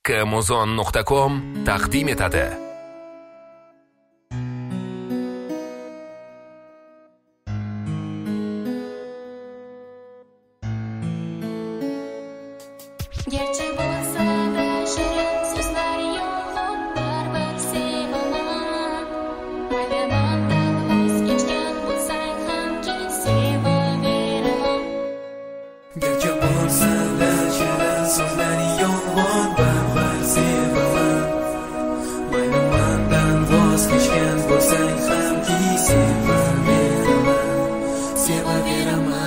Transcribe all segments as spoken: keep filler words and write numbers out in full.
kmuzon nuqta com taqdim etadi. Gerçi bo'lsa da shirin so'zlar yolg'on, baribir sevaman. Mayli mendan voz kechgan bo'lsang hamki sevaveraman. Gerçi bo'lsa da shirin so'zlar yolg'on, baribir sevaman. Mayli mendan voz kechgan bo'lsang hamki sevaveraman, sevaveraman.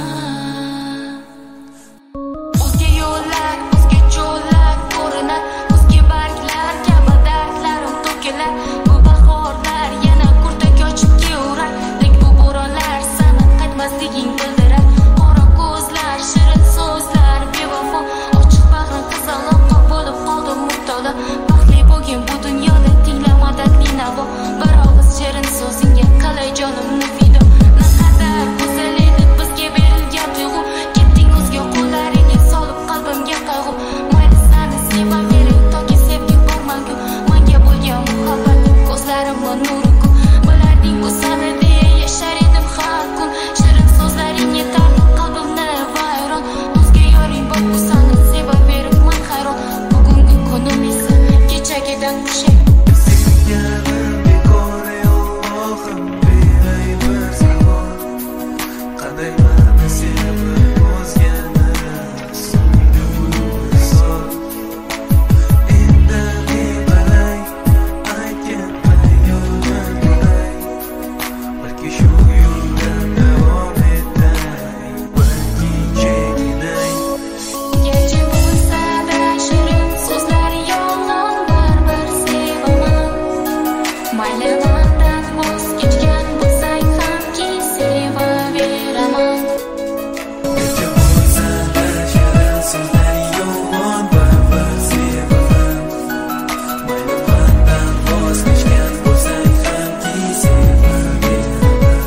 Baxtli bo'lgin bu dunyoda tingla madadli navo, bir og'iz shirin so'zingga qalay jonimni fido. Naqadar go'zal edi bizga berilgan tuyg'u, ketding o'zga qo'llaringga solib qalbimga qayg'u. Mayli seni sevaveray toki sevging bormangu, menga bo'lgan muhabbating ko'zlarimga nuriku. Bilarding bu seni deya yashar edim har kun, shirin so'zlaring yetarli qalbimni vayron. O'zga yoring bor bu seni sevaveribman hayron. Bugungi kunim esa kechagidan kuchli. Sevganim bekor Allohim beray bir savol. Qanday meni sevib o'zgani so'ngda buni sol. Endi ne qalay aytgan yo'ldan bo'lay, balki shu yo'ldan davom etay, balki chekinay. Gerçi bo'lsa da shirin so'zlar yolg'on, baribir sevaman. Mayli mendan voz kechgan bo'lsang hamki sevaveraman. Gerçi bo'lsa da shirin so'zlar yolg'on, baribir sevaman. Mayli mendan voz kechgan bo'lsang hamki sevaveraman.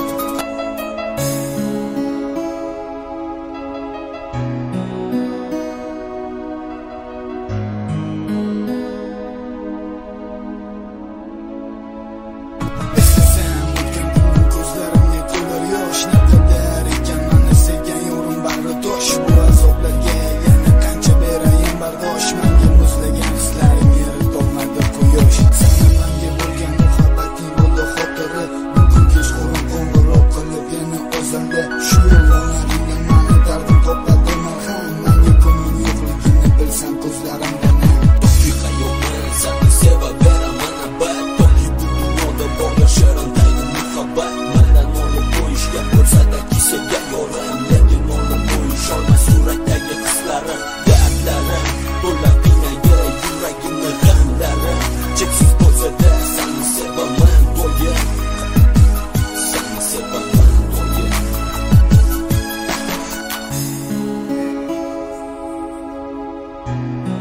Eslasam o'tgan kunni ko'zlarimga to'lar yosh, naqadar ekan meni sevgan yorim bari tosh. Bu azoblarga yana qancha berayin bardosh, menga muzlagan hislarim yeritolmadi quyosh. Seni menga bo'lgan muhabbating bo'ldi xotira, bugun kechqurun qo'ng'iroq qilib yana o'zimda shu yo'llaringda meni dardim to'pladi. Men ham menga ko'nglim yo'qligini bilsam ko'zlarimdan toki xayolan seni sevaveraman abad. Toki bu dunyoda borga shirinlaydi muhabbat, mendan olib qo'yishga bo'lsa-da sevgan yorim, lekin olib qo'yish olmas suratdagi hislarim, dardlarim to'lab qiynaydi yuragimni g'amlarim. Cheksiz bo'lsa-da seni sevaman to'yib, seni sevaman to'yib. Gerçi